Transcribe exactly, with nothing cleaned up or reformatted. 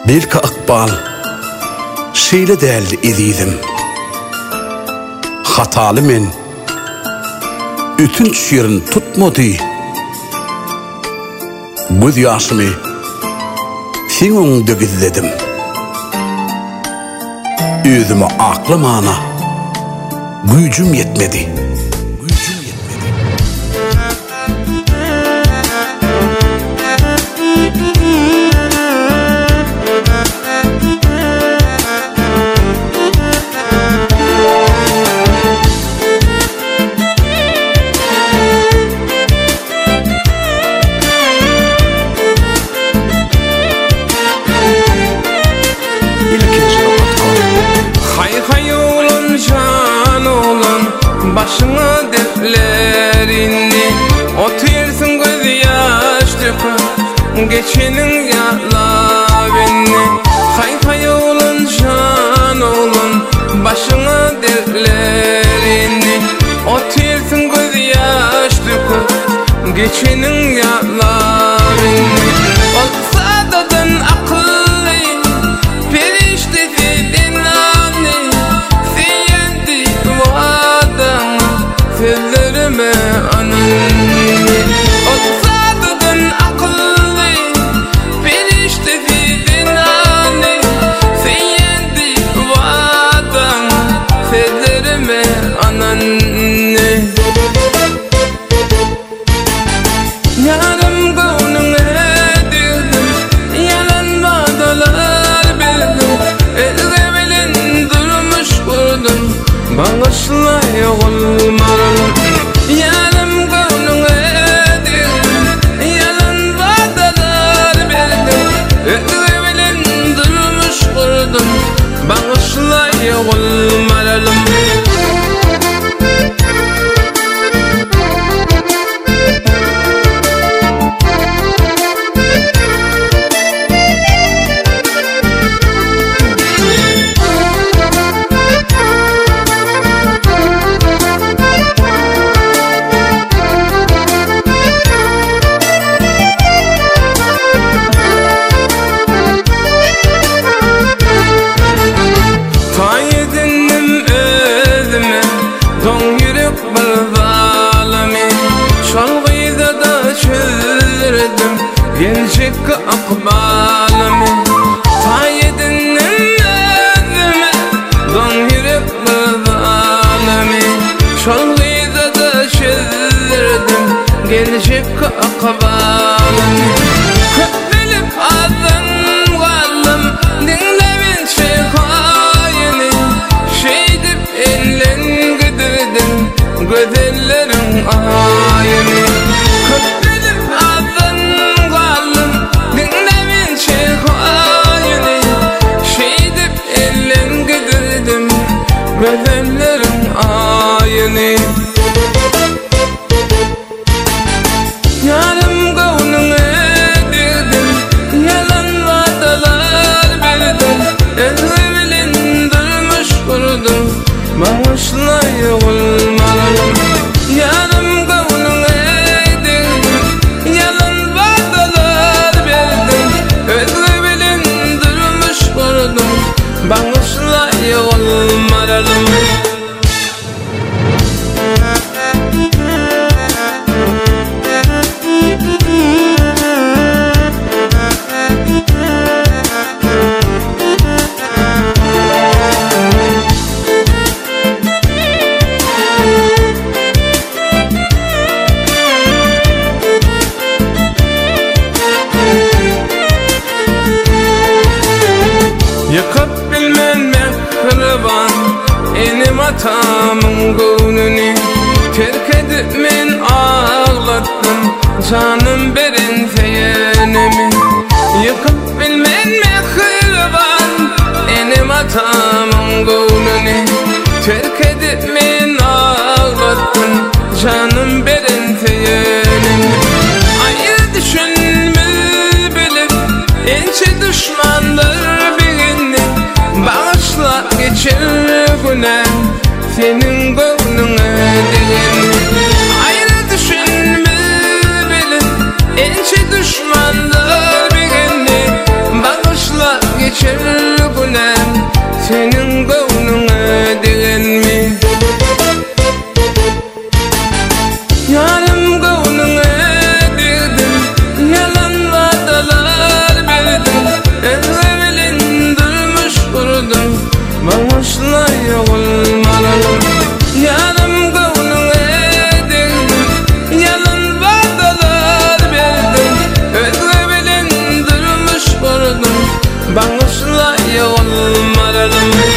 Belki akbal şeýle däldi edidim. Hataly men ütünç ýerin tutmady. Göz ýaşymy sen öňde gizledim. Özüme aklamana güýjüm yetmedi. Başına dertlerini otursun göz yaş döküp geçenin yala beni. Hay hay oğlun can oğlun başına dertlerini otursun göz yaş döküp geçenin yala beni. Olsa dadan akıllı periştesi dinani seyendi vadan sözlerime ananı. Olsa dadan akıllı periştesi dinani seyendi vadan sözlerime ananı. Yarım gönlüm edildim, yalan vadalar bildim. Elde bilen durmuş kurdum, bağışlay olmadım. Yarım gönlüm edildim, yalan vadalar bildim. Elde bilen durmuş kurdum, bağışlay olmadım. Gelecek akbalımı tayyedinin özüme don yürek bağlamı şolguyda da çözdürdüm gelecek akbalımı köpülüp azın kaldım dinlemin şekayını şeydip ellen güdürdüm gözellerin ayını köpülüp azın bedenlerin ayını. Yarım gönlüm edildim, yalan vadalar bildim. Elde bilen durmuş kurdum, bağışlay olmalım. Yarım gönlüm edildim, yalan vadalar bildim. Elde bilen durmuş kurdum, bağışlay olmalım. Yakıp bilmen mehriban enim atamın gönlünü terk edip men ağlattım canım berin feyenimi. Yakıp bilmen mehriban enim atamın gönlünü terk edip men ağlattım canım berin feyenimi. Ayır düşünmez bilip ençe düşmandır bağışla geçer güne senin gönlüne değil. Ayrı düşünmez bilin ençe düşmandır bir günü bağışla Bağışlay olmadım. Yanım gönlün edin, yalan vadalar verdin. Özle bilen durmuş kurdum. Bağışlay olmadım.